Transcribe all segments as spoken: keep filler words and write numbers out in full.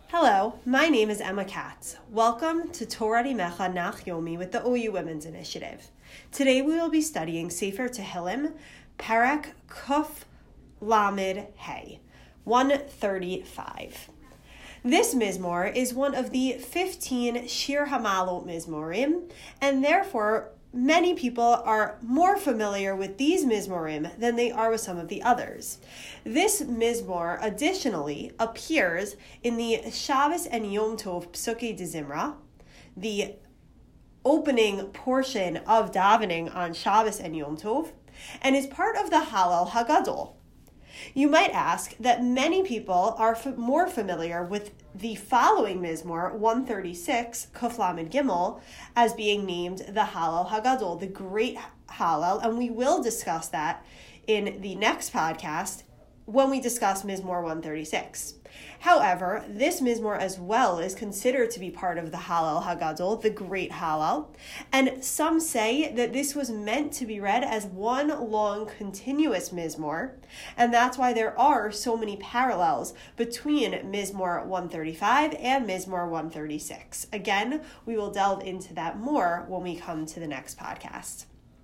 Hello, my name is Emma Katz. Welcome to Torah Imecha Nach Yomi with the O U Women's Initiative. Today we will be studying Sefer Tehillim, Perek Kuf Lamed Hey, one thirty-five. This Mizmor is one of the fifteen Shir Hamalot Mizmorim, and therefore many people are more familiar with these Mizmorim than they are with some of the others. This Mizmor additionally appears in the Shabbos and Yom Tov Psukei de Zimra, the opening portion of davening on Shabbos and Yom Tov, and is part of the Hallel Hagadol. You might ask that many people are f- more familiar with the following Mizmor, one thirty-six, Kuf Lamed Gimel, as being named the Hallel Hagadol, the Great Hallel, and we will discuss that in the next podcast when we discuss Mizmor one thirty-six. However, this Mizmor as well is considered to be part of the Hallel Hagadol, the Great Hallel, and some say that this was meant to be read as one long continuous Mizmor, and that's why there are so many parallels between Mizmor one thirty-five and Mizmor one thirty-six. Again, we will delve into that more when we come to the next podcast.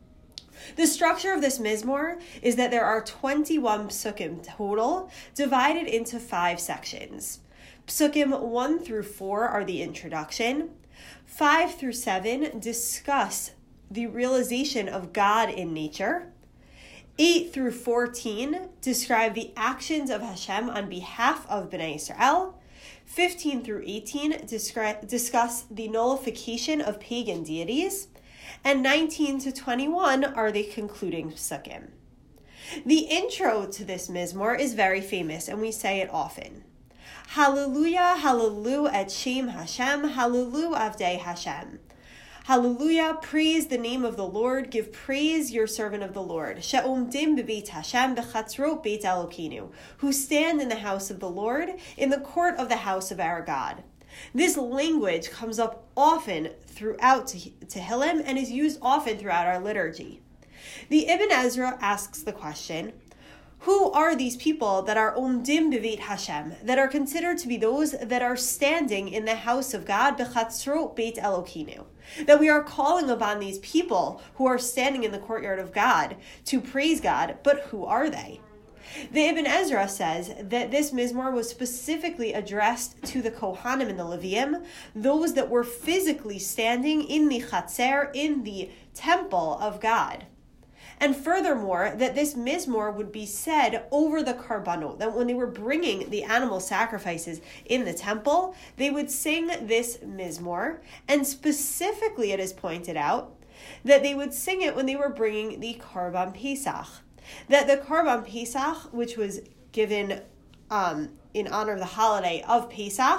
The structure of this Mizmor is that there are twenty-one psukim total, divided into five sections. Psukim one through four are the introduction. five through seven discuss the realization of God in nature. eight through fourteen describe the actions of Hashem on behalf of Bnei Yisrael. fifteen through eighteen descri- discuss the nullification of pagan deities. And nineteen to twenty-one are the concluding psukim. The intro to this Mizmor is very famous, and we say it often. Hallelujah, hallelujah et Shem Hashem, hallelujah avdei Hashem. Hallelujah, praise the name of the Lord, give praise your servant of the Lord. She'omdim bebeit Hashem bechatzrot beit Elokeinu, who stand in the house of the Lord, in the court of the house of our God. This language comes up often throughout Tehillim and is used often throughout our liturgy. The Ibn Ezra asks the question, who are these people that are omdim beveit Hashem, that are considered to be those that are standing in the house of God, bechatzrot beit Elokeinu, that we are calling upon these people who are standing in the courtyard of God to praise God, but who are they? The Ibn Ezra says that this Mizmor was specifically addressed to the Kohanim and the Leviim, those that were physically standing in the Chatzer, in the temple of God. And furthermore, that this Mizmor would be said over the Karbanot, that when they were bringing the animal sacrifices in the temple, they would sing this Mizmor, and specifically it is pointed out that they would sing it when they were bringing the Karban Pesach. That the Karban Pesach, which was given um, in honor of the holiday of Pesach,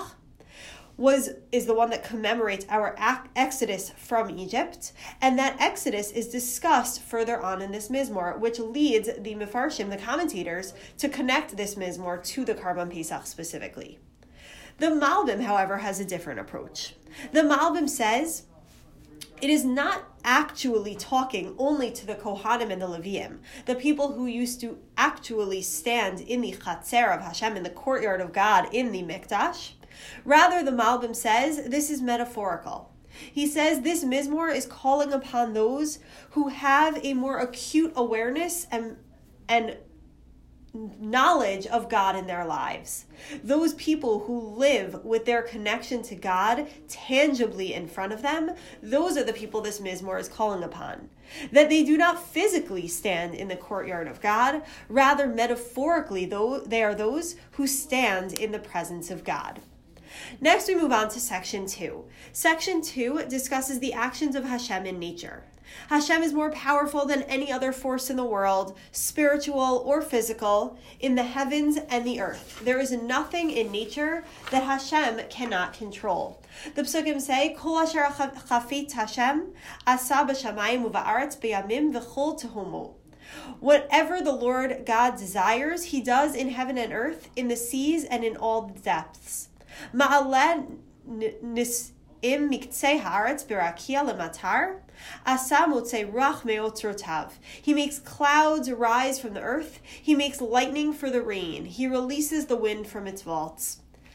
was is the one that commemorates our ac- exodus from Egypt, and that exodus is discussed further on in this Mizmor, which leads the Mefarshim, the commentators, to connect this Mizmor to the Karban Pesach specifically. The Malbim, however, has a different approach. The Malbim says it is not actually talking only to the Kohanim and the Leviim, the people who used to actually stand in the Chatzer of Hashem, in the courtyard of God, in the Mikdash. Rather, the Malbim says this is metaphorical. He says this Mizmor is calling upon those who have a more acute awareness and, and knowledge of God in their lives. Those people who live with their connection to God tangibly in front of them, those are the people this Mizmor is calling upon. That they do not physically stand in the courtyard of God, rather metaphorically, though they are those who stand in the presence of God. Next, we move on to section two. Section two discusses the actions of Hashem in nature. Hashem is more powerful than any other force in the world, spiritual or physical, in the heavens and the earth. There is nothing in nature that Hashem cannot control. The psukim say, Kol asher chafetz Hashem, asa b'shamayim uva'aretz b'yamim v'chol tehomo. Whatever the Lord God desires, he does in heaven and earth, in the seas and in all the depths. Ma'aleh nis Im miktsei haaretz berakia lematar, asa motzei rach meotrotav. He makes clouds rise from the earth. He makes lightning for the rain. He releases the wind from its vaults.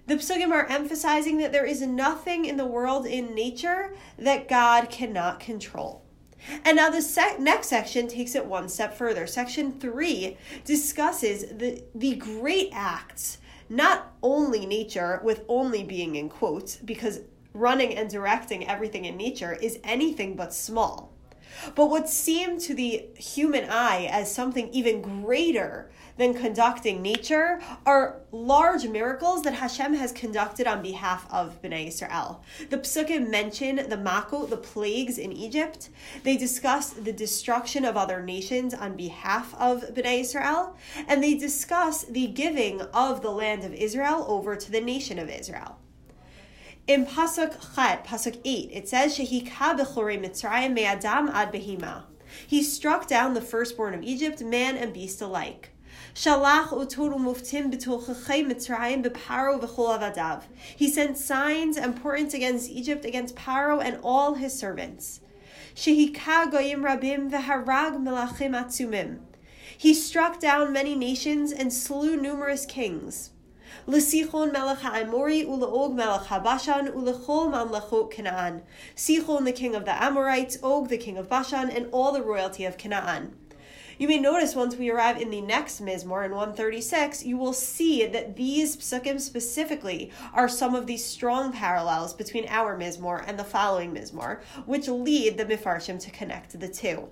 The psukim are emphasizing that there is nothing in the world in nature that God cannot control. And now the sec- next section takes it one step further. Section three discusses the, the great acts, not only nature, with only being in quotes, because running and directing everything in nature is anything but small. But what seemed to the human eye as something even greater than conducting nature are large miracles that Hashem has conducted on behalf of Bnei Yisrael. The psukim mention the makot, the plagues in Egypt. They discuss the destruction of other nations on behalf of Bnei Yisrael, and they discuss the giving of the land of Israel over to the nation of Israel. In Pasuk Chet, Pasuk eight, it says, Shehika b'chorei Mitzrayim me'adam ad behima. He struck down the firstborn of Egypt, man and beast alike. Shalach otoru muftim b'tochachei Mitzrayim b'paro v'chol avadav. He sent signs and portents against Egypt, against Paro and all his servants. Shehika goyim rabim v'harag melachim atzumim. He struck down many nations and slew numerous kings. L'sichon melech ha'amori u'le'og melech ha'bashan u'lechol mamlechot Canaan. Sichon the king of the Amorites, Og the king of Bashan, and all the royalty of Canaan. You may notice once we arrive in the next Mizmor in one thirty-six, you will see that these psukim specifically are some of these strong parallels between our Mizmor and the following Mizmor, which lead the Mefarshim to connect the two.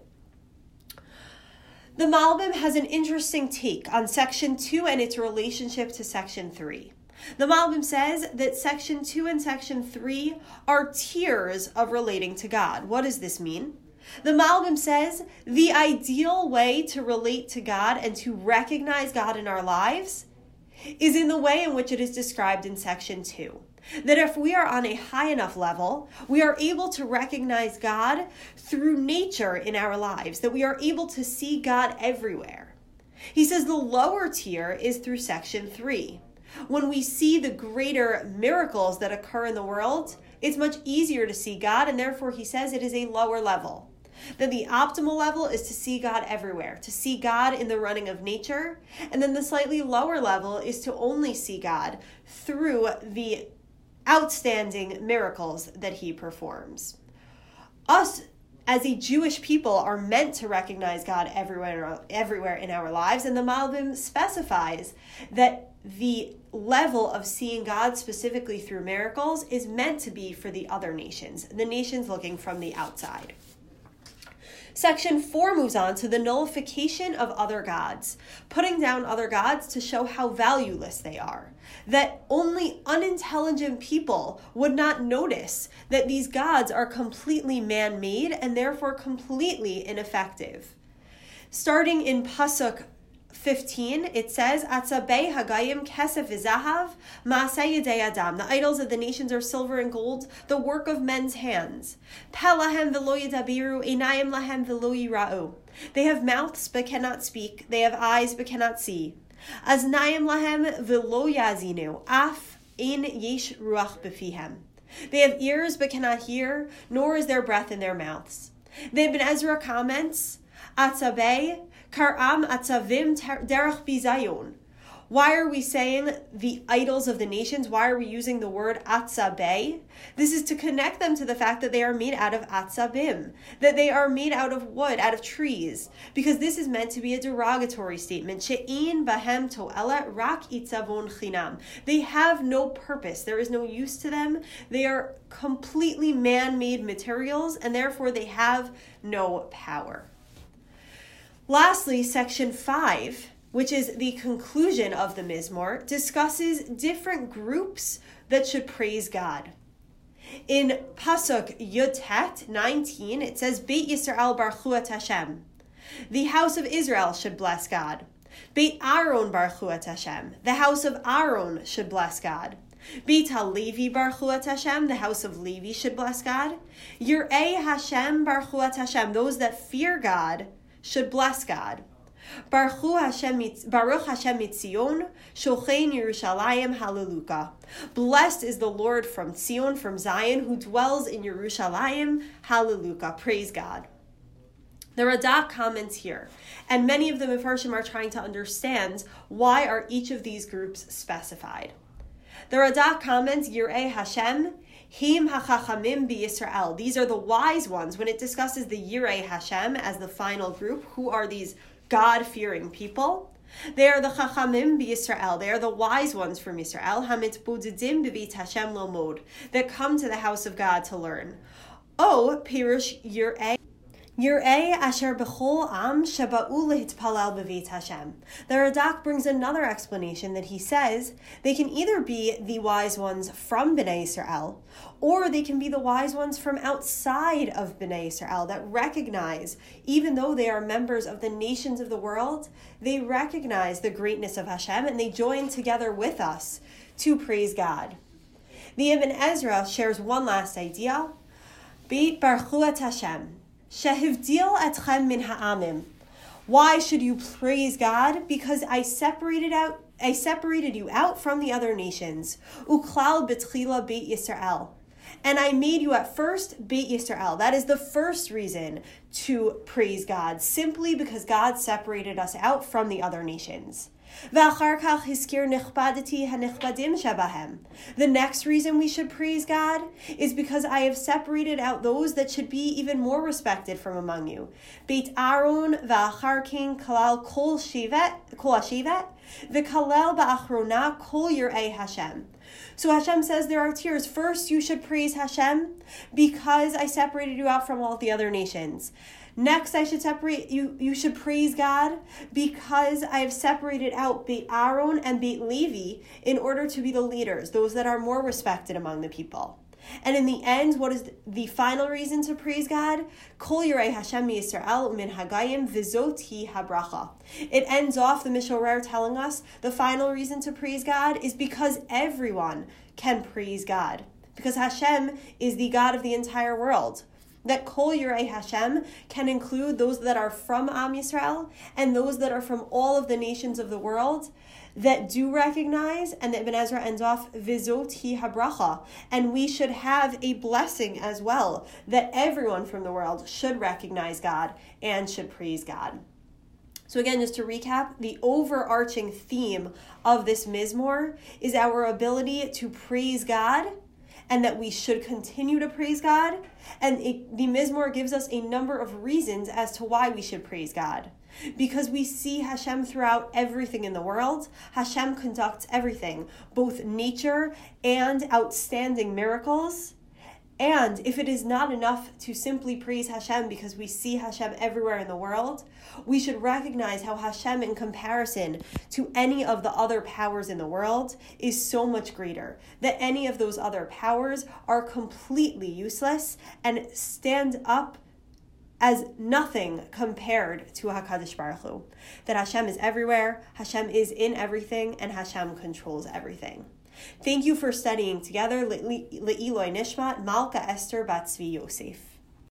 The Malbim has an interesting take on section two and its relationship to section three. The Malbim says that section two and section three are tiers of relating to God. What does this mean? The Malbim says the ideal way to relate to God and to recognize God in our lives is in the way in which it is described in section two. That if we are on a high enough level, we are able to recognize God through nature in our lives, that we are able to see God everywhere. He says the lower tier is through section three. When we see the greater miracles that occur in the world, it's much easier to see God, and therefore he says it is a lower level. Then the optimal level is to see God everywhere, to see God in the running of nature. And then the slightly lower level is to only see God through the outstanding miracles that he performs. Us, as a Jewish people, are meant to recognize God everywhere, everywhere in our lives. And the Malbim specifies that the level of seeing God specifically through miracles is meant to be for the other nations, the nations looking from the outside. Section four moves on to the nullification of other gods, putting down other gods to show how valueless they are, that only unintelligent people would not notice that these gods are completely man-made and therefore completely ineffective. Starting in Pasuk fifteen, it says, Atzabei hagayim kesef v'zahav ma'aseh yedei adam. The idols of the nations are silver and gold, the work of men's hands. Peh lahem v'lo yedabiru, einayim lahem v'lo yira'u. They have mouths but cannot speak, they have eyes but cannot see. Aznayim lahem v'lo yazinu, af ein yesh ruach befihem. They have ears but cannot hear, nor is there breath in their mouths. The Ibn Ezra comments, Atzabei Karam atzavim derech bizayon. Why are we saying the idols of the nations? Why are we using the word atzabeh? This is to connect them to the fact that they are made out of atzabim, that they are made out of wood, out of trees, because this is meant to be a derogatory statement. She'in bahem to'ela rak itzavon chinam. They have no purpose. There is no use to them. They are completely man-made materials, and therefore they have no power. Lastly, section five, which is the conclusion of the Mizmor, discusses different groups that should praise God. In Pasuk Yud nineteen, it says, Beit Yisrael baruchu et Hashem. The house of Israel should bless God. Beit Aaron baruchu et Hashem. The house of Aaron should bless God. Beit HaLevi baruchu et Hashem. The house of Levi should bless God. Yir'ei Hashem baruchu et Hashem. Those that fear God should bless God. Baruch Hashem Mitzion, Shochein Yerushalayim Hallelujah. Blessed is the Lord from Zion, from Zion, who dwells in Yerushalayim. Hallelujah. Praise God. The Radak comments here, and many of the Mefarshim are trying to understand why are each of these groups specified. The Radak comments, Yirei Hashem, Him HaChachamim BiYisrael. These are the wise ones. When it discusses the Yirei Hashem as the final group, who are these God-fearing people? They are the Chachamim BiYisrael. They are the wise ones from Yisrael, Hamitbodedim B'Beit Hashem Lomod, that come to the house of God to learn. O Pirush Yirei. Yirei asher b'chol am sheba'u lehitpalal b'veit Hashem. The Radak brings another explanation that he says they can either be the wise ones from Bnei Yisrael, or they can be the wise ones from outside of Bnei Yisrael that recognize, even though they are members of the nations of the world, they recognize the greatness of Hashem and they join together with us to praise God. The Ibn Ezra shares one last idea. Beit Baruchu et Hashem. Shehivdil etchem min ha'amim. Why should you praise God? Because I separated out, I separated you out from the other nations. Uklal betchila Beit Yisrael. And I made you at first Beit Yisrael. That is the first reason to praise God, simply because God separated us out from the other nations. The next reason we should praise God is because I have separated out those that should be even more respected from among you. Beit Aaron v'achar king kalal kol shivet kol hashivet v'kalel ba'achrona kol yirei Hashem. So Hashem says there are tiers. First, you should praise Hashem because I separated you out from all the other nations. Next, I should separate you. You should praise God because I have separated out Beit Aaron and Beit Levi in order to be the leaders, those that are more respected among the people. And in the end, what is the final reason to praise God? Kol Yirei Hashem Yisrael Umin Hagayim V'zot Hi Habracha. It ends off the Mishorer telling us the final reason to praise God is because everyone can praise God, because Hashem is the God of the entire world. That Kol Yirei Hashem can include those that are from Am Yisrael and those that are from all of the nations of the world that do recognize, and that Ibn Ezra ends off, V'zot Hi Habracha. And we should have a blessing as well, that everyone from the world should recognize God and should praise God. So again, just to recap, the overarching theme of this Mizmor is our ability to praise God, and that we should continue to praise God. And it, the Mizmor gives us a number of reasons as to why we should praise God. Because we see Hashem throughout everything in the world. Hashem conducts everything, both nature and outstanding miracles. And if it is not enough to simply praise Hashem because we see Hashem everywhere in the world, we should recognize how Hashem, in comparison to any of the other powers in the world, is so much greater. That any of those other powers are completely useless and stand up as nothing compared to HaKadosh Baruch Hu. That Hashem is everywhere, Hashem is in everything, and Hashem controls everything. Thank you for studying together. Le'iloi Nishmat Malka Esther Bat Tzvi Yosef.